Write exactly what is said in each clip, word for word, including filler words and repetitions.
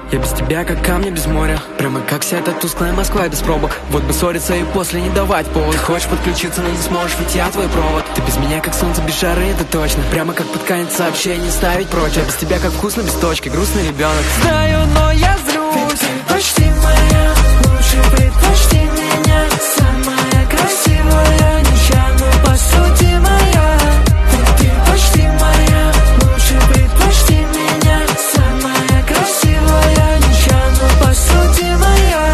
Я без тебя как камни без моря, прямо как вся эта тусклая Москва и без пробок. Вот бы ссориться и после не давать повод. Хочешь подключиться, но не сможешь, ведь я твой провод. Ты без меня как солнце без жары, это точно. Прямо как под конец сообщений ставить прочь. А без тебя как вкусно без точки, грустный ребенок. Знаю, но я злюсь. Ты почти моя, лучше предпочти меня. Самая красивая, ничья, но по сути моя. Ты почти моя, лучше предпочти меня. Самая красивая, ничья, но по сути моя.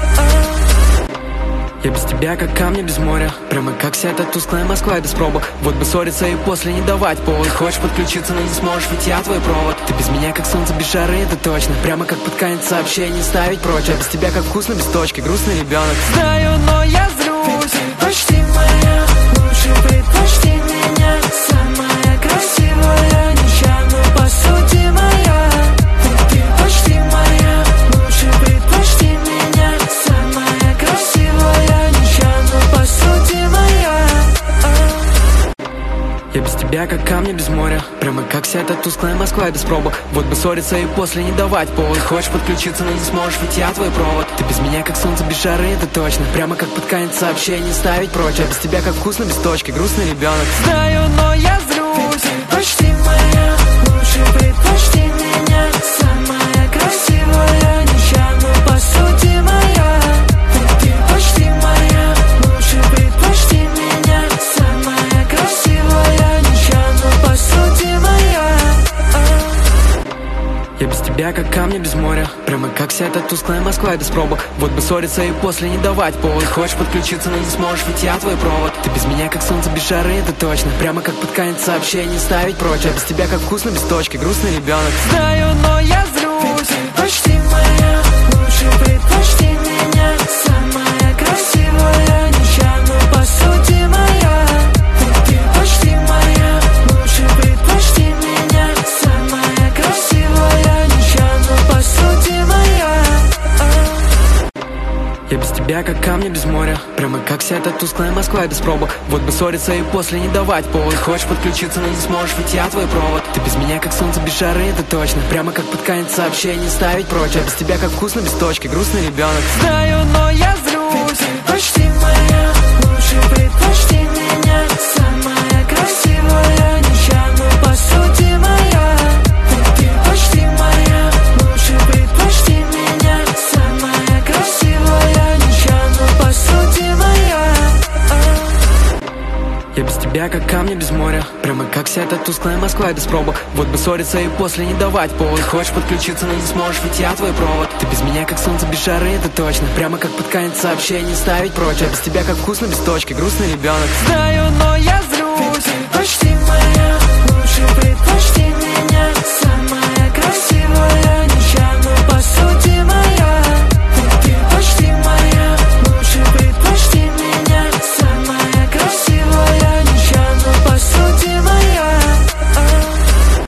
Я без тебя как камни без моря, прямо как вся эта тусклая Москва и без пробок. Вот бы ссориться и после не давать повод. Хочешь подключиться, но не сможешь, ведь я твой провод. Ты без меня как солнце без жары, это точно. Прямо как под конец сообщений ставить прочь. А без тебя как вкусно без точки, грустный ребенок. Знаю, но я злюсь. Ты почти моя, лучше предпочти меня. Самая красивая, ничья, но по сути моя. Ты почти моя, лучше предпочти меня. Самая красивая, ничья, но по сути моя. Я без тебя как камни без моря, прямо как вся эта тусклая Москва и без пробок. Вот бы ссориться и после не давать повод. Хочешь подключиться, но не сможешь, ведь я твой провод. Ты без меня как солнце без жары, это точно. Прямо как под конец сообщений ставить прочь. А без тебя как вкусно без точки, грустный ребенок. Знаю, но я злюсь. Ты почти моя, лучше предпочти меня. Самая красивая, ничья, но по сути моя. Ты почти моя, лучше предпочти меня. Самая красивая, ничья, но по сути моя. Я без тебя как камни без моря, прямо как вся эта тусклая Москва и без пробок. Вот бы ссориться и после не давать повод. Хочешь подключиться, но не сможешь, ведь я твой провод. Ты без меня как солнце без жары, это точно. Прямо как под конец сообщений ставить прочь. А без тебя как вкусно без точки, грустный ребенок. Знаю, но я злюсь. Ты почти моя, лучше предпочти меня. Самая красивая, ничья, но по сути моя. Ты почти моя, лучше предпочти меня. Самая красивая, ничья, но по сути моя. Я без тебя как камни без моря, прямо как вся эта тусклая Москва и без пробок. Вот бы ссориться и после не давать повод. Хочешь подключиться, но не сможешь, ведь я твой провод. Ты без меня как солнце без жары, это точно. Прямо как под конец сообщений ставить прочь. А без тебя как вкусно без точки, грустный ребенок. Знаю, но я злюсь. Ты почти моя, лучше предпочти меня. Самая красивая, ничья, но по сути моя. Ты почти моя, лучше предпочти меня. Самая красивая, ничья, но по сути моя. Я без тебя как камни без моря, прямо как вся эта тусклая Москва и без пробок. Вот бы ссориться и после не давать повод. Хочешь подключиться, но не сможешь, ведь я твой провод. Ты без меня как солнце без жары, это точно. Прямо как под конец сообщений ставить прочь. А без тебя как вкусно без точки, грустный ребенок. Знаю, но я